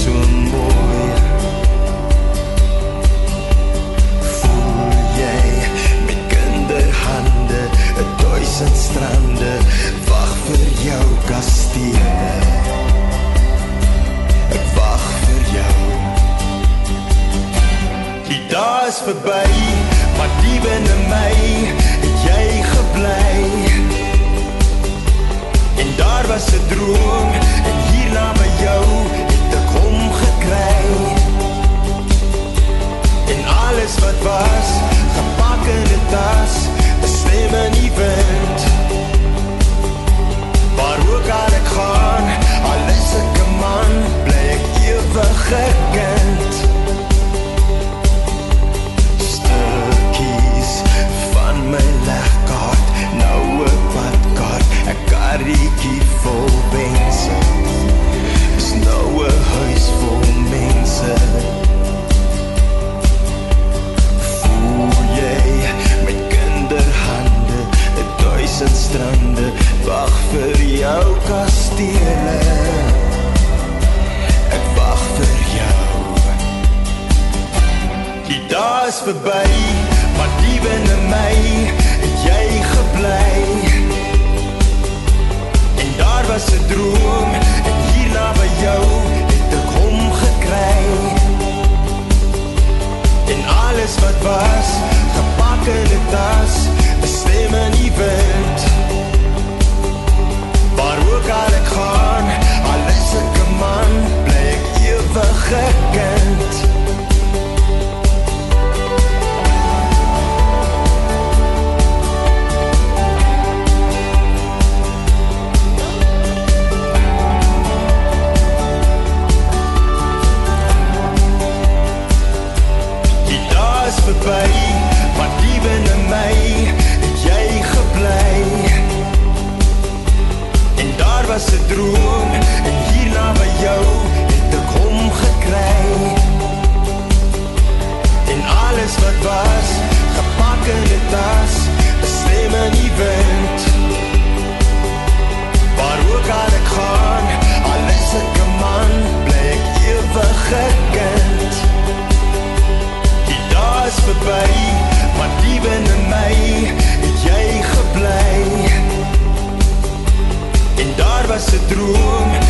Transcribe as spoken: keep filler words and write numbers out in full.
so mooi. Voel jy met kinderhande, 'n duisend strande, wag vir jou kastele. Ek wag vir jou. Die dae is verby, maar die binne my het jy gebly. En daar was 'n droom, en hierna by jou het ek hom gekry. En alles wat was, gepak in 'n tas, 'n stem in die wind. Waar ook al ek gaan, al is ek 'n man, bly ek ewig 'n kind. Stukkies van my legkaart, nou 'n padkaart, 'n karretjie vol wense, is nou 'n huis vol mense. Voel jy met kinderhande, 'n duisend strande, wag vir jou kastele. Ek wag vir jou. Die dae is verby, maar die binne my het jy gebly. En daar was 'n droom, en hierna by jou het ek hom gekry. En alles wat was, gepak in 'n tas, 'n stem in die wind. Waar ook al ek gaan, al is ek 'n man, bly ek ewig 'n kind. Die dae is verby, maar die binne my het jy gebly. En daar was 'n droom, en hierna by jou het ek hom gekry. En alles wat was, gepak in 'n tas, 'n stem in die wind. Waar ook al ek gaan, al is ek 'n man, bly ek ewig 'n kind. Die dae is verby, maar die binne my het jy gebly. En daar was 'n droom,